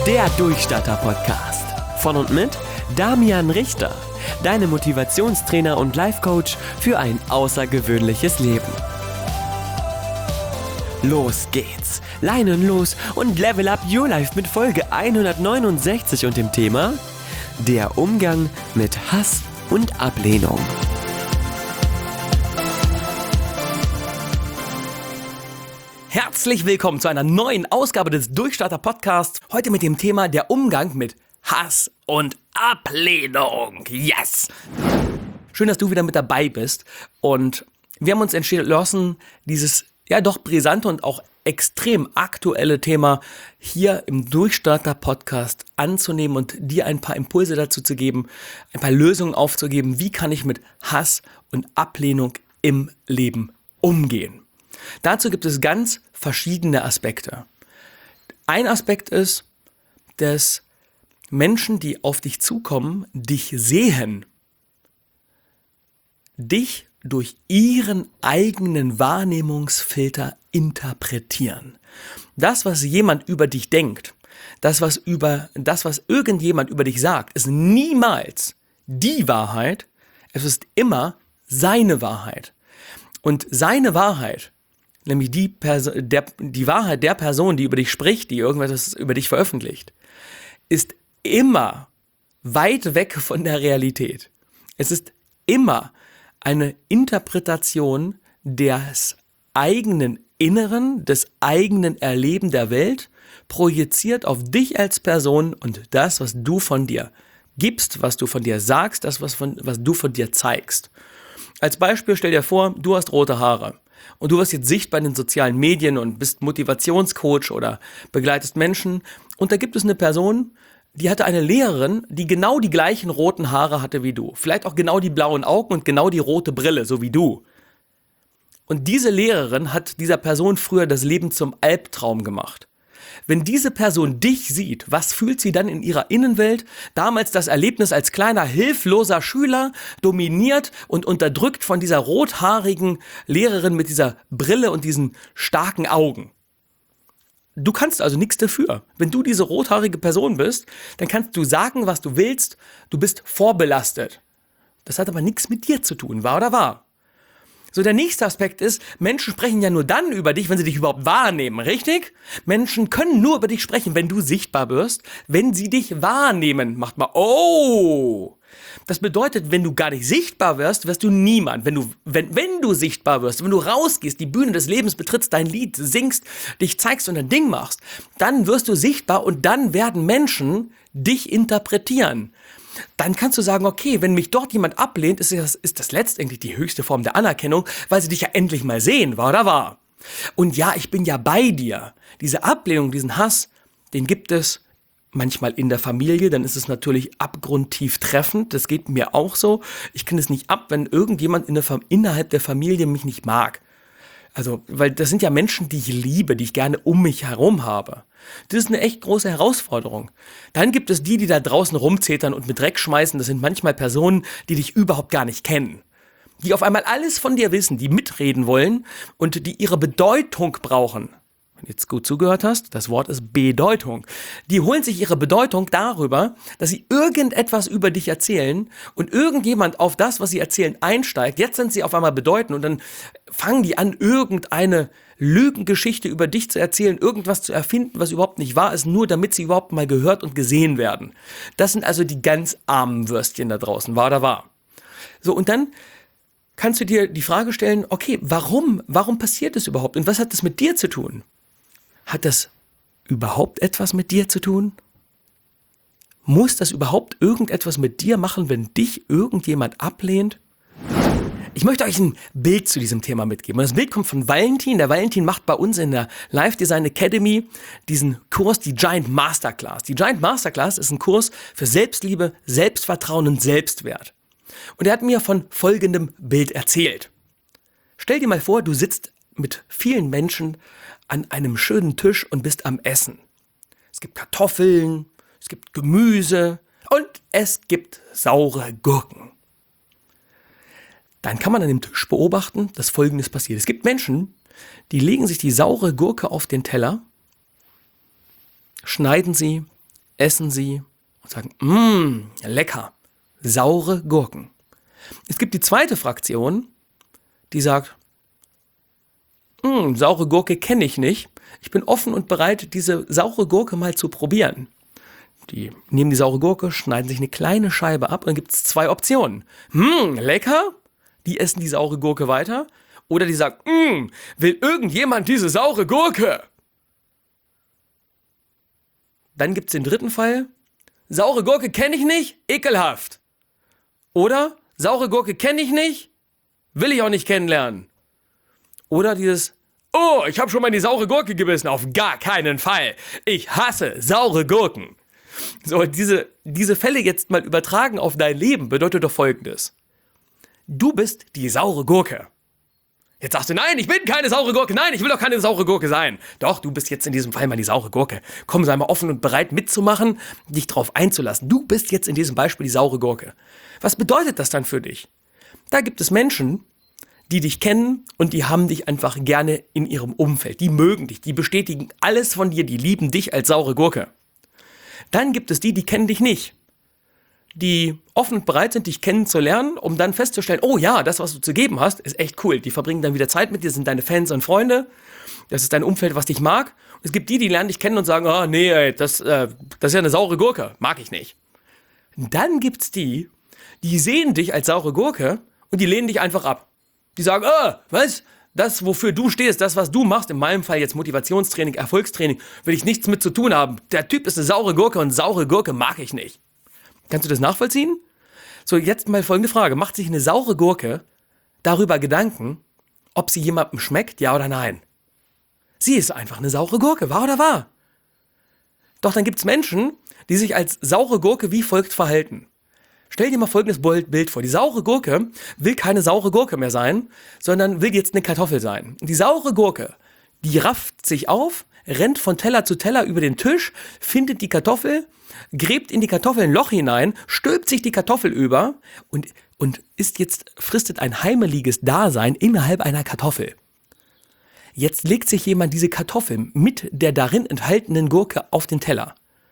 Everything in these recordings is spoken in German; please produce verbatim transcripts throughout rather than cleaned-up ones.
Der Durchstarter-Podcast. Von und mit Damian Richter, deine Motivationstrainer und Life-Coach für ein außergewöhnliches Leben. Los geht's, Leinen los und level up your life mit Folge hundertneunundsechzig und dem Thema Der Umgang mit Hass und Ablehnung. Herzlich willkommen zu einer neuen Ausgabe des Durchstarter-Podcasts. Heute mit dem Thema der Umgang mit Hass und Ablehnung. Yes! Schön, dass du wieder mit dabei bist. Und wir haben uns entschlossen, dieses ja doch brisante und auch extrem aktuelle Thema hier im Durchstarter-Podcast anzunehmen und dir ein paar Impulse dazu zu geben, ein paar Lösungen aufzugeben, wie kann ich mit Hass und Ablehnung im Leben umgehen. Dazu gibt es ganz verschiedene Aspekte. Ein Aspekt ist, dass Menschen, die auf dich zukommen, dich sehen, dich durch ihren eigenen Wahrnehmungsfilter interpretieren. Das, was jemand über dich denkt, das, was über, das, was irgendjemand über dich sagt, ist niemals die Wahrheit, es ist immer seine Wahrheit. Und seine Wahrheit, nämlich die, Perso- der, die Wahrheit der Person, die über dich spricht, die irgendwas über dich veröffentlicht, ist immer weit weg von der Realität. Es ist immer eine Interpretation des eigenen Inneren, des eigenen Erleben der Welt, projiziert auf dich als Person und das, was du von dir gibst, was du von dir sagst, das, was, von, was du von dir zeigst. Als Beispiel stell dir vor, du hast rote Haare. Und du wirst jetzt sichtbar in den sozialen Medien und bist Motivationscoach oder begleitest Menschen. Und da gibt es eine Person, die hatte eine Lehrerin, die genau die gleichen roten Haare hatte wie du. Vielleicht auch genau die blauen Augen und genau die rote Brille, so wie du. Und diese Lehrerin hat dieser Person früher das Leben zum Albtraum gemacht. Wenn diese Person dich sieht, was fühlt sie dann in ihrer Innenwelt? Damals das Erlebnis als kleiner, hilfloser Schüler, dominiert und unterdrückt von dieser rothaarigen Lehrerin mit dieser Brille und diesen starken Augen. Du kannst also nichts dafür. Wenn du diese rothaarige Person bist, dann kannst du sagen, was du willst. Du bist vorbelastet. Das hat aber nichts mit dir zu tun, wahr oder wahr? So, der nächste Aspekt ist, Menschen sprechen ja nur dann über dich, wenn sie dich überhaupt wahrnehmen, richtig? Menschen können nur über dich sprechen, wenn du sichtbar wirst, wenn sie dich wahrnehmen. Macht mal, oh! Das bedeutet, wenn du gar nicht sichtbar wirst, wirst du niemand. Wenn du, wenn, wenn du sichtbar wirst, wenn du rausgehst, die Bühne des Lebens betrittst, dein Lied singst, dich zeigst und ein Ding machst, dann wirst du sichtbar und dann werden Menschen dich interpretieren. Dann kannst du sagen, okay, wenn mich dort jemand ablehnt, ist das, ist das letztendlich die höchste Form der Anerkennung, weil sie dich ja endlich mal sehen, wahr oder wahr? Und ja, ich bin ja bei dir. Diese Ablehnung, diesen Hass, den gibt es manchmal in der Familie, dann ist es natürlich abgrundtief treffend, das geht mir auch so. Ich kann es nicht ab, wenn irgendjemand in der, innerhalb der Familie mich nicht mag. Also, weil das sind ja Menschen, die ich liebe, die ich gerne um mich herum habe. Das ist eine echt große Herausforderung. Dann gibt es die, die da draußen rumzetern und mit Dreck schmeißen. Das sind manchmal Personen, die dich überhaupt gar nicht kennen. Die auf einmal alles von dir wissen, die mitreden wollen und die ihre Bedeutung brauchen. Wenn du jetzt gut zugehört hast, das Wort ist Bedeutung. Die holen sich ihre Bedeutung darüber, dass sie irgendetwas über dich erzählen und irgendjemand auf das, was sie erzählen, einsteigt. Jetzt sind sie auf einmal bedeutend und dann fangen die an, irgendeine Lügengeschichte über dich zu erzählen, irgendwas zu erfinden, was überhaupt nicht wahr ist, nur damit sie überhaupt mal gehört und gesehen werden. Das sind also die ganz armen Würstchen da draußen, wahr oder wahr? So, und dann kannst du dir die Frage stellen, okay, warum, warum passiert das überhaupt und was hat das mit dir zu tun? Hat das überhaupt etwas mit dir zu tun? Muss das überhaupt irgendetwas mit dir machen, wenn dich irgendjemand ablehnt? Ich möchte euch ein Bild zu diesem Thema mitgeben. Und das Bild kommt von Valentin. Der Valentin macht bei uns in der Life Design Academy diesen Kurs, die Giant Masterclass. Die Giant Masterclass ist ein Kurs für Selbstliebe, Selbstvertrauen und Selbstwert. Und er hat mir von folgendem Bild erzählt. Stell dir mal vor, du sitzt mit vielen Menschen an einem schönen Tisch und bist am Essen. Es gibt Kartoffeln, es gibt Gemüse und es gibt saure Gurken. Dann kann man an dem Tisch beobachten, dass Folgendes passiert. Es gibt Menschen, die legen sich die saure Gurke auf den Teller, schneiden sie essen sie und sagen, mmm, lecker, saure Gurken. Es gibt die zweite Fraktion, die sagt, mmm, saure Gurke kenne ich nicht. Ich bin offen und bereit, diese saure Gurke mal zu probieren. Die nehmen die saure Gurke, schneiden sich eine kleine Scheibe ab und dann gibt es zwei Optionen. Mmm, lecker, die essen die saure Gurke weiter. Oder die sagen, mmm, will irgendjemand diese saure Gurke? Dann gibt es den dritten Fall. Saure Gurke kenne ich nicht, ekelhaft. Oder saure Gurke kenne ich nicht, will ich auch nicht kennenlernen. Oder dieses, oh, ich habe schon mal in die saure Gurke gebissen, auf gar keinen Fall. Ich hasse saure Gurken. So, diese, diese Fälle jetzt mal übertragen auf dein Leben bedeutet doch Folgendes. Du bist die saure Gurke. Jetzt sagst du, nein, ich bin keine saure Gurke, nein, ich will doch keine saure Gurke sein. Doch, du bist jetzt in diesem Fall mal die saure Gurke. Komm, sei mal offen und bereit mitzumachen, dich drauf einzulassen. Du bist jetzt in diesem Beispiel die saure Gurke. Was bedeutet das dann für dich? Da gibt es Menschen, die dich kennen und die haben dich einfach gerne in ihrem Umfeld. Die mögen dich, die bestätigen alles von dir, die lieben dich als saure Gurke. Dann gibt es die, die kennen dich nicht. Die offen und bereit sind, dich kennenzulernen, um dann festzustellen, oh ja, das, was du zu geben hast, ist echt cool. Die verbringen dann wieder Zeit mit dir, sind deine Fans und Freunde. Das ist dein Umfeld, was dich mag. Und es gibt die, die lernen dich kennen und sagen, oh nee, ey, das, äh, das ist ja eine saure Gurke, mag ich nicht. Und dann gibt's die, die sehen dich als saure Gurke und die lehnen dich einfach ab. Die sagen, oh, was? Das, wofür du stehst, das, was du machst, in meinem Fall jetzt Motivationstraining, Erfolgstraining, will ich nichts mit zu tun haben. Der Typ ist eine saure Gurke und saure Gurke mag ich nicht. Kannst du das nachvollziehen? So, jetzt mal folgende Frage. Macht sich eine saure Gurke darüber Gedanken, ob sie jemandem schmeckt, ja oder nein? Sie ist einfach eine saure Gurke, wahr oder wahr? Doch dann gibt es Menschen, die sich als saure Gurke wie folgt verhalten. Stell dir mal folgendes Bild vor. Die saure Gurke will keine saure Gurke mehr sein, sondern will jetzt eine Kartoffel sein. Und die saure Gurke, die rafft sich auf, rennt von Teller zu Teller über den Tisch, findet die Kartoffel, gräbt in die Kartoffel ein Loch hinein, stülpt sich die Kartoffel über und, und ist jetzt, fristet ein heimeliges Dasein innerhalb einer Kartoffel. Jetzt legt sich jemand diese Kartoffel mit der darin enthaltenen Gurke auf den Teller.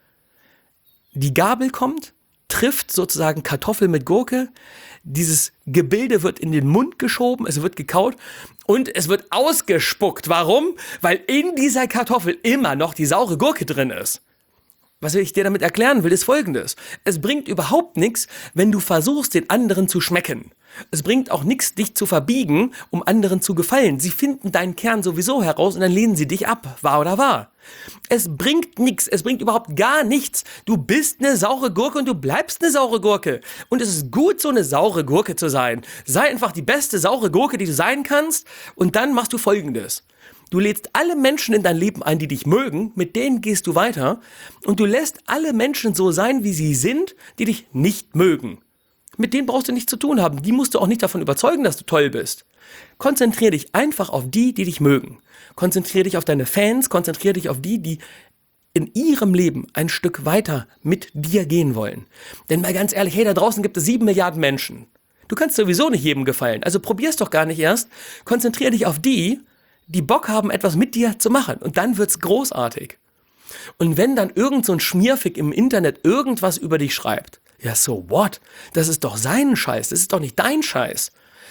Die Gabel kommt, trifft sozusagen Kartoffel mit Gurke, dieses Gebilde wird in den Mund geschoben, es wird gekaut und es wird ausgespuckt. Warum? Weil in dieser Kartoffel immer noch die saure Gurke drin ist. Was ich dir damit erklären will, ist Folgendes. Es bringt überhaupt nichts, wenn du versuchst, den anderen zu schmecken. Es bringt auch nichts, dich zu verbiegen, um anderen zu gefallen. Sie finden deinen Kern sowieso heraus und dann lehnen sie dich ab. Wahr oder wahr? Es bringt nichts, es bringt überhaupt gar nichts. Du bist eine saure Gurke und du bleibst eine saure Gurke. Und es ist gut, so eine saure Gurke zu sein. Sei einfach die beste saure Gurke, die du sein kannst. Und dann machst du Folgendes. Du lädst alle Menschen in dein Leben ein, die dich mögen, mit denen gehst du weiter und du lässt alle Menschen so sein, wie sie sind, die dich nicht mögen. Mit denen brauchst du nichts zu tun haben, die musst du auch nicht davon überzeugen, dass du toll bist. Konzentrier dich einfach auf die, die dich mögen. Konzentrier dich auf deine Fans, konzentrier dich auf die, die in ihrem Leben ein Stück weiter mit dir gehen wollen. Denn mal ganz ehrlich, hey, da draußen gibt es sieben Milliarden Menschen. Du kannst sowieso nicht jedem gefallen, also probier's doch gar nicht erst. Konzentrier dich auf die, die Bock haben, etwas mit dir zu machen. Und dann wird's großartig. Und wenn dann irgend so ein Schmierfick im Internet irgendwas über dich schreibt, ja, so what? Das ist doch sein Scheiß, das ist doch nicht dein Scheiß.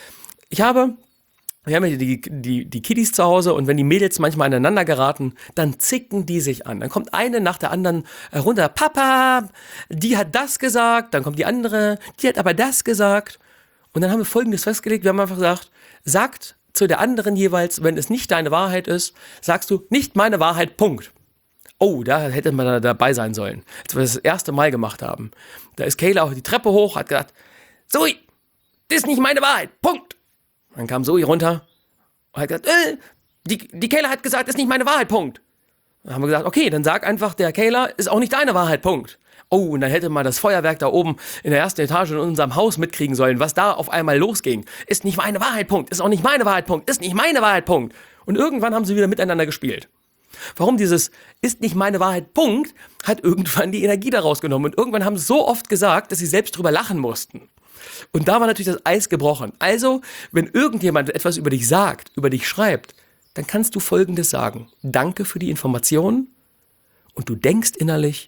Ich habe, wir haben ja die, die, die Kiddies zu Hause und wenn die Mädels manchmal aneinander geraten, dann zicken die sich an. Dann kommt eine nach der anderen runter, Papa, die hat das gesagt, dann kommt die andere, die hat aber das gesagt. Und dann haben wir Folgendes festgelegt, wir haben einfach gesagt, sagt zu der anderen jeweils, wenn es nicht deine Wahrheit ist, sagst du, nicht meine Wahrheit, Punkt. Oh, da hätte man da dabei sein sollen, als wir das, das erste Mal gemacht haben. Da ist Kayla auf die Treppe hoch, hat gesagt, Zoe, das ist nicht meine Wahrheit, Punkt. Dann kam Zoe runter und hat gesagt, äh, die, die Kayla hat gesagt, das ist nicht meine Wahrheit, Punkt. Dann haben wir gesagt, okay, dann sag einfach, der Kayla ist auch nicht deine Wahrheit, Punkt. Oh, und dann hätte man das Feuerwerk da oben in der ersten Etage in unserem Haus mitkriegen sollen, was da auf einmal losging. Ist nicht meine Wahrheit, Punkt. Ist auch nicht meine Wahrheit, Punkt. Ist nicht meine Wahrheit, Punkt. Und irgendwann haben sie wieder miteinander gespielt. Warum dieses ist nicht meine Wahrheit, Punkt, hat irgendwann die Energie daraus genommen. Und irgendwann haben sie so oft gesagt, dass sie selbst drüber lachen mussten. Und da war natürlich das Eis gebrochen. Also, wenn irgendjemand etwas über dich sagt, über dich schreibt, dann kannst du Folgendes sagen. Danke für die Information. Und du denkst innerlich,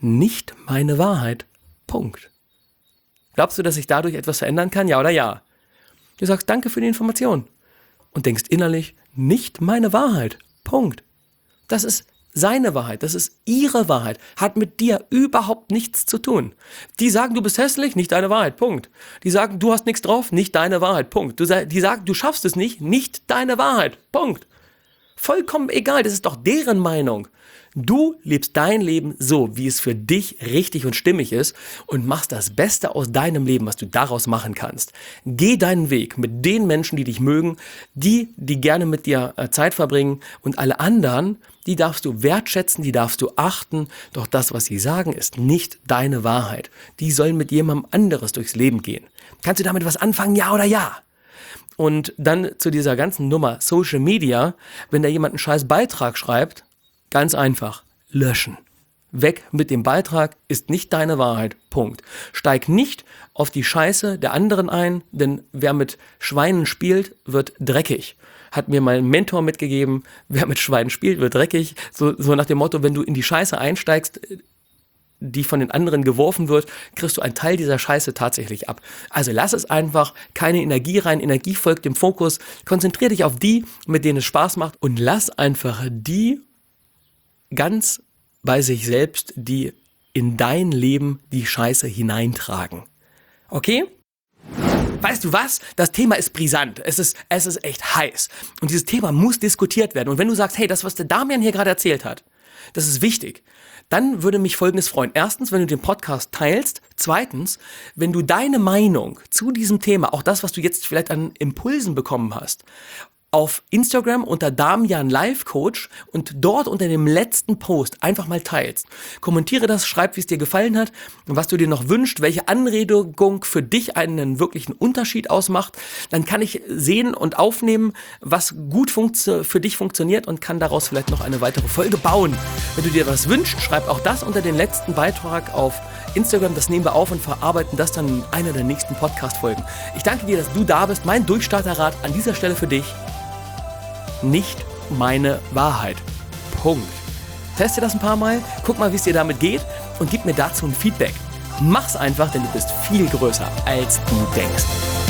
nicht meine Wahrheit. Punkt. Glaubst du, dass ich dadurch etwas verändern kann? Ja oder ja? Du sagst danke für die Information und denkst innerlich, nicht meine Wahrheit. Punkt. Das ist seine Wahrheit, das ist ihre Wahrheit, hat mit dir überhaupt nichts zu tun. Die sagen, du bist hässlich, nicht deine Wahrheit, Punkt. Die sagen, du hast nichts drauf, nicht deine Wahrheit, Punkt. Du, die sagen, du schaffst es nicht, nicht deine Wahrheit, Punkt. Vollkommen egal, das ist doch deren Meinung. Du lebst dein Leben so, wie es für dich richtig und stimmig ist und machst das Beste aus deinem Leben, was du daraus machen kannst. Geh deinen Weg mit den Menschen, die dich mögen, die, die gerne mit dir Zeit verbringen und alle anderen, die darfst du wertschätzen, die darfst du achten, doch das, was sie sagen, ist nicht deine Wahrheit. Die sollen mit jemandem anderes durchs Leben gehen. Kannst du damit was anfangen, ja oder ja? Und dann zu dieser ganzen Nummer Social Media, wenn da jemand einen scheiß Beitrag schreibt, ganz einfach, löschen. Weg mit dem Beitrag, ist nicht deine Wahrheit, Punkt. Steig nicht auf die Scheiße der anderen ein, denn wer mit Schweinen spielt, wird dreckig. Hat mir mein Mentor mitgegeben, wer mit Schweinen spielt, wird dreckig. So, so nach dem Motto, wenn du in die Scheiße einsteigst, die von den anderen geworfen wird, kriegst du einen Teil dieser Scheiße tatsächlich ab. Also lass es einfach, keine Energie rein, Energie folgt dem Fokus, konzentrier dich auf die, mit denen es Spaß macht und lass einfach die ganz bei sich selbst, die in dein Leben die Scheiße hineintragen. Okay? Weißt du was? Das Thema ist brisant. Es ist, es ist echt heiß. Und dieses Thema muss diskutiert werden. Und wenn du sagst, hey, das, was der Damian hier gerade erzählt hat, das ist wichtig, dann würde mich Folgendes freuen. Erstens, wenn du den Podcast teilst. Zweitens, wenn du deine Meinung zu diesem Thema, auch das, was du jetzt vielleicht an Impulsen bekommen hast, auf Instagram unter Damian Life Coach und dort unter dem letzten Post einfach mal teilst. Kommentiere das, schreib, wie es dir gefallen hat und was du dir noch wünschst, welche Anregung für dich einen wirklichen Unterschied ausmacht. Dann kann ich sehen und aufnehmen, was gut funktio- für dich funktioniert und kann daraus vielleicht noch eine weitere Folge bauen. Wenn du dir was wünschst, schreib auch das unter den letzten Beitrag auf Instagram. Das nehmen wir auf und verarbeiten das dann in einer der nächsten Podcast-Folgen. Ich danke dir, dass du da bist. Mein Durchstarterrat an dieser Stelle für dich. Nicht meine Wahrheit. Punkt. Teste das ein paar Mal, guck mal, wie es dir damit geht und gib mir dazu ein Feedback. Mach's einfach, denn du bist viel größer, als du denkst.